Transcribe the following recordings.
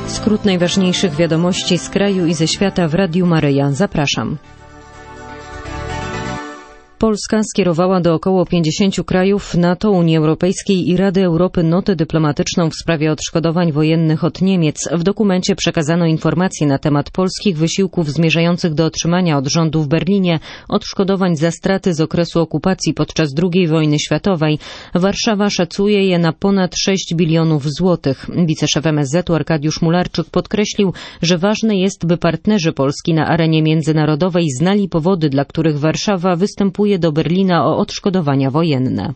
Skrót najważniejszych wiadomości z kraju i ze świata w Radiu Maryja. Zapraszam. Polska skierowała do około 50 krajów NATO, Unii Europejskiej i Rady Europy notę dyplomatyczną w sprawie odszkodowań wojennych od Niemiec. W dokumencie przekazano informacje na temat polskich wysiłków zmierzających do otrzymania od rządu w Berlinie odszkodowań za straty z okresu okupacji podczas II wojny światowej. Warszawa szacuje je na ponad 6 bilionów złotych. Wiceszef MSZ-u Arkadiusz Mularczyk podkreślił, że ważne jest, by partnerzy Polski na arenie międzynarodowej znali powody, dla których Warszawa występuje do Berlina o odszkodowania wojenne.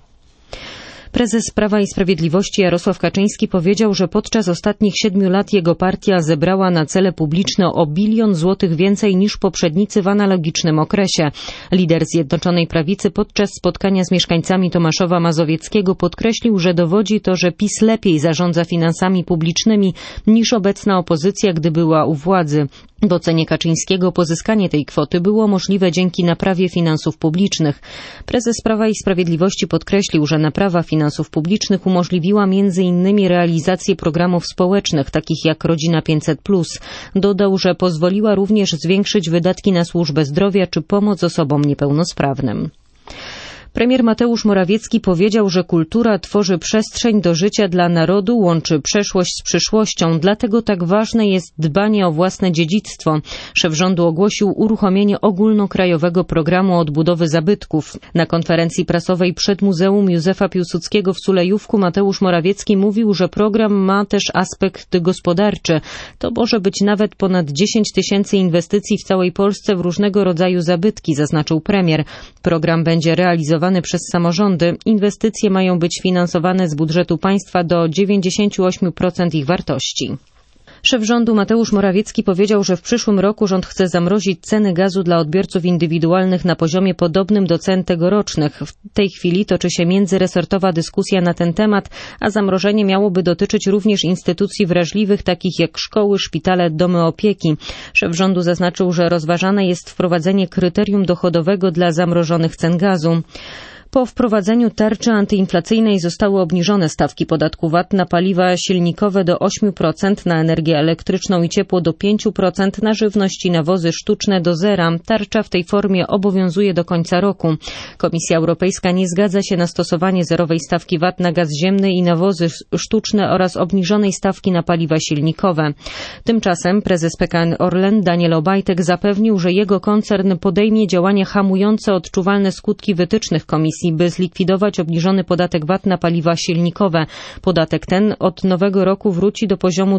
Prezes Prawa i Sprawiedliwości Jarosław Kaczyński powiedział, że podczas ostatnich 7 lat jego partia zebrała na cele publiczne o 1 bilion złotych więcej niż poprzednicy w analogicznym okresie. Lider Zjednoczonej Prawicy podczas spotkania z mieszkańcami Tomaszowa Mazowieckiego podkreślił, że dowodzi to, że PiS lepiej zarządza finansami publicznymi niż obecna opozycja, gdy była u władzy. W ocenie Kaczyńskiego pozyskanie tej kwoty było możliwe dzięki naprawie finansów publicznych. Prezes Prawa i Sprawiedliwości podkreślił, że naprawa finansów publicznych umożliwiła m.in. realizację programów społecznych, takich jak Rodzina 500+. Dodał, że pozwoliła również zwiększyć wydatki na służbę zdrowia czy pomoc osobom niepełnosprawnym. Premier Mateusz Morawiecki powiedział, że kultura tworzy przestrzeń do życia dla narodu, łączy przeszłość z przyszłością, dlatego tak ważne jest dbanie o własne dziedzictwo. Szef rządu ogłosił uruchomienie ogólnokrajowego programu odbudowy zabytków. Na konferencji prasowej przed Muzeum Józefa Piłsudskiego w Sulejówku Mateusz Morawiecki mówił, że program ma też aspekt gospodarczy. To może być nawet ponad 10 tysięcy inwestycji w całej Polsce w różnego rodzaju zabytki, zaznaczył premier. Program będzie realizowany przez samorządy. Inwestycje mają być finansowane z budżetu państwa do 98% ich wartości. Szef rządu Mateusz Morawiecki powiedział, że w przyszłym roku rząd chce zamrozić ceny gazu dla odbiorców indywidualnych na poziomie podobnym do cen tegorocznych. W tej chwili toczy się międzyresortowa dyskusja na ten temat, a zamrożenie miałoby dotyczyć również instytucji wrażliwych, takich jak szkoły, szpitale, domy opieki. Szef rządu zaznaczył, że rozważane jest wprowadzenie kryterium dochodowego dla zamrożonych cen gazu. Po wprowadzeniu tarczy antyinflacyjnej zostały obniżone stawki podatku VAT na paliwa silnikowe do 8%, na energię elektryczną i ciepło do 5%, na żywność i nawozy sztuczne do 0%. Tarcza w tej formie obowiązuje do końca roku. Komisja Europejska nie zgadza się na stosowanie zerowej stawki VAT na gaz ziemny i nawozy sztuczne oraz obniżonej stawki na paliwa silnikowe. Tymczasem prezes PKN Orlen Daniel Obajtek zapewnił, że jego koncern podejmie działania hamujące odczuwalne skutki wytycznych Komisji, by zlikwidować obniżony podatek VAT na paliwa silnikowe. Podatek ten od nowego roku wróci do poziomu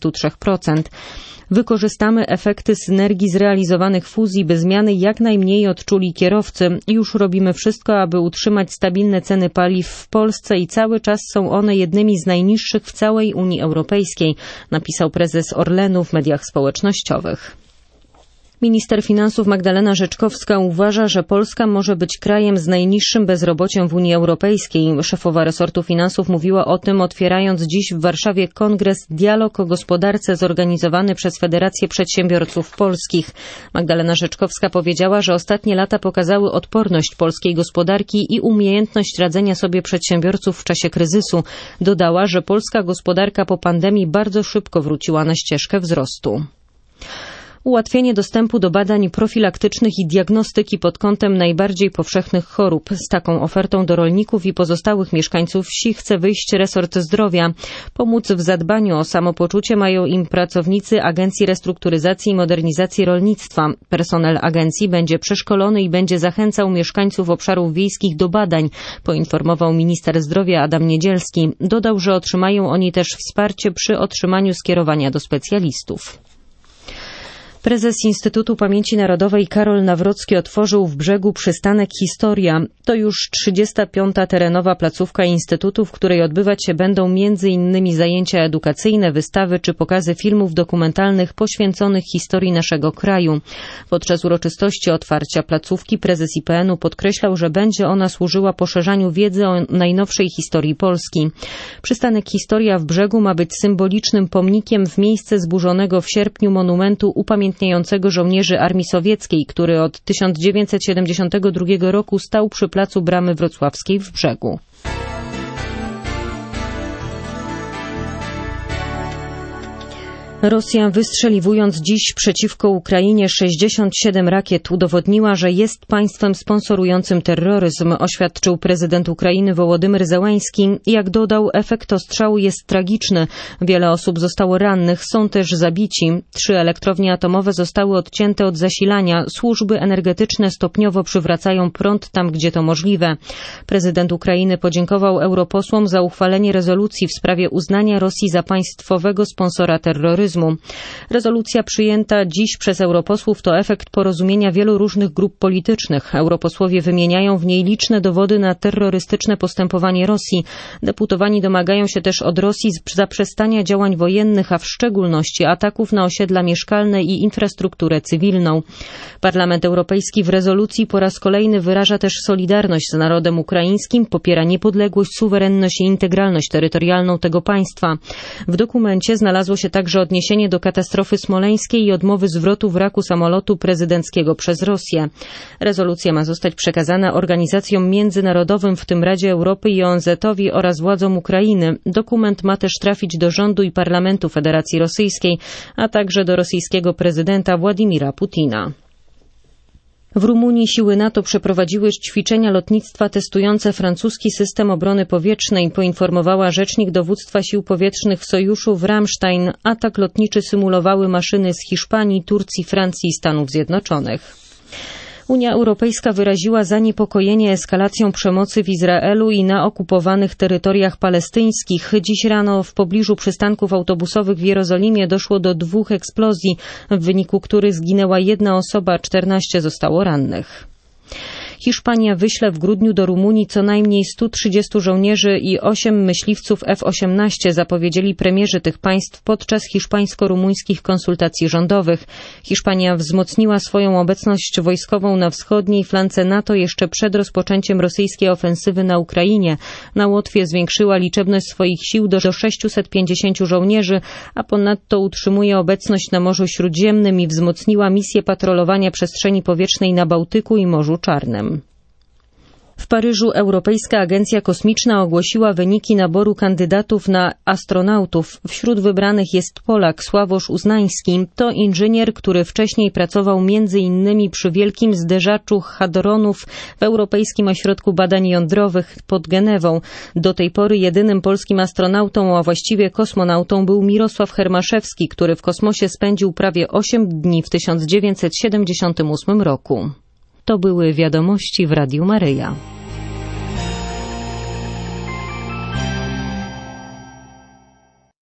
23%. Wykorzystamy efekty synergii zrealizowanych fuzji, by zmiany jak najmniej odczuli kierowcy. Już robimy wszystko, aby utrzymać stabilne ceny paliw w Polsce i cały czas są one jednymi z najniższych w całej Unii Europejskiej, napisał prezes Orlenu w mediach społecznościowych. Minister finansów Magdalena Rzeczkowska uważa, że Polska może być krajem z najniższym bezrobociem w Unii Europejskiej. Szefowa resortu finansów mówiła o tym, otwierając dziś w Warszawie kongres Dialog o gospodarce zorganizowany przez Federację Przedsiębiorców Polskich. Magdalena Rzeczkowska powiedziała, że ostatnie lata pokazały odporność polskiej gospodarki i umiejętność radzenia sobie przedsiębiorców w czasie kryzysu. Dodała, że polska gospodarka po pandemii bardzo szybko wróciła na ścieżkę wzrostu. Ułatwienie dostępu do badań profilaktycznych i diagnostyki pod kątem najbardziej powszechnych chorób. Z taką ofertą do rolników i pozostałych mieszkańców wsi chce wyjść resort zdrowia. Pomóc w zadbaniu o samopoczucie mają im pracownicy Agencji Restrukturyzacji i Modernizacji Rolnictwa. Personel agencji będzie przeszkolony i będzie zachęcał mieszkańców obszarów wiejskich do badań, poinformował minister zdrowia Adam Niedzielski. Dodał, że otrzymają oni też wsparcie przy otrzymaniu skierowania do specjalistów. Prezes Instytutu Pamięci Narodowej Karol Nawrocki otworzył w Brzegu przystanek Historia. To już 35. terenowa placówka Instytutu, w której odbywać się będą m.in. zajęcia edukacyjne, wystawy czy pokazy filmów dokumentalnych poświęconych historii naszego kraju. Podczas uroczystości otwarcia placówki prezes IPN-u podkreślał, że będzie ona służyła poszerzaniu wiedzy o najnowszej historii Polski. Przystanek Historia w Brzegu ma być symbolicznym pomnikiem w miejsce zburzonego w sierpniu monumentu upamiętniającego żołnierzy Armii Sowieckiej, który od 1972 roku stał przy placu Bramy Wrocławskiej w Brzegu. Rosja, wystrzeliwując dziś przeciwko Ukrainie 67 rakiet, udowodniła, że jest państwem sponsorującym terroryzm, oświadczył prezydent Ukrainy Wołodymyr Zełański. Jak dodał, efekt ostrzału jest tragiczny. Wiele osób zostało rannych, są też zabici. 3 elektrownie atomowe zostały odcięte od zasilania. Służby energetyczne stopniowo przywracają prąd tam, gdzie to możliwe. Prezydent Ukrainy podziękował europosłom za uchwalenie rezolucji w sprawie uznania Rosji za państwowego sponsora terroryzmu. Rezolucja przyjęta dziś przez europosłów to efekt porozumienia wielu różnych grup politycznych. Europosłowie wymieniają w niej liczne dowody na terrorystyczne postępowanie Rosji. Deputowani domagają się też od Rosji zaprzestania działań wojennych, a w szczególności ataków na osiedla mieszkalne i infrastrukturę cywilną. Parlament Europejski w rezolucji po raz kolejny wyraża też solidarność z narodem ukraińskim, popiera niepodległość, suwerenność i integralność terytorialną tego państwa. W dokumencie znalazło się także odniesienie do katastrofy smoleńskiej i odmowy zwrotu wraku samolotu prezydenckiego przez Rosję. Rezolucja ma zostać przekazana organizacjom międzynarodowym, w tym Radzie Europy i ONZ-owi oraz władzom Ukrainy. Dokument ma też trafić do rządu i parlamentu Federacji Rosyjskiej, a także do rosyjskiego prezydenta Władimira Putina. W Rumunii siły NATO przeprowadziły ćwiczenia lotnictwa testujące francuski system obrony powietrznej, poinformowała rzecznik dowództwa sił powietrznych w sojuszu w Ramstein. Atak lotniczy symulowały maszyny z Hiszpanii, Turcji, Francji i Stanów Zjednoczonych. Unia Europejska wyraziła zaniepokojenie eskalacją przemocy w Izraelu i na okupowanych terytoriach palestyńskich. Dziś rano w pobliżu przystanków autobusowych w Jerozolimie doszło do 2 eksplozji, w wyniku których zginęła 1 osoba, a 14 zostało rannych. Hiszpania wyśle w grudniu do Rumunii co najmniej 130 żołnierzy i 8 myśliwców F-18, zapowiedzieli premierzy tych państw podczas hiszpańsko-rumuńskich konsultacji rządowych. Hiszpania wzmocniła swoją obecność wojskową na wschodniej flance NATO jeszcze przed rozpoczęciem rosyjskiej ofensywy na Ukrainie. Na Łotwie zwiększyła liczebność swoich sił do 650 żołnierzy, a ponadto utrzymuje obecność na Morzu Śródziemnym i wzmocniła misję patrolowania przestrzeni powietrznej na Bałtyku i Morzu Czarnym. W Paryżu Europejska Agencja Kosmiczna ogłosiła wyniki naboru kandydatów na astronautów. Wśród wybranych jest Polak Sławosz Uznański. To inżynier, który wcześniej pracował m.in. przy wielkim zderzaczu hadronów w Europejskim Ośrodku Badań Jądrowych pod Genewą. Do tej pory jedynym polskim astronautą, a właściwie kosmonautą, był Mirosław Hermaszewski, który w kosmosie spędził prawie 8 dni w 1978 roku. To były wiadomości w Radiu Maryja.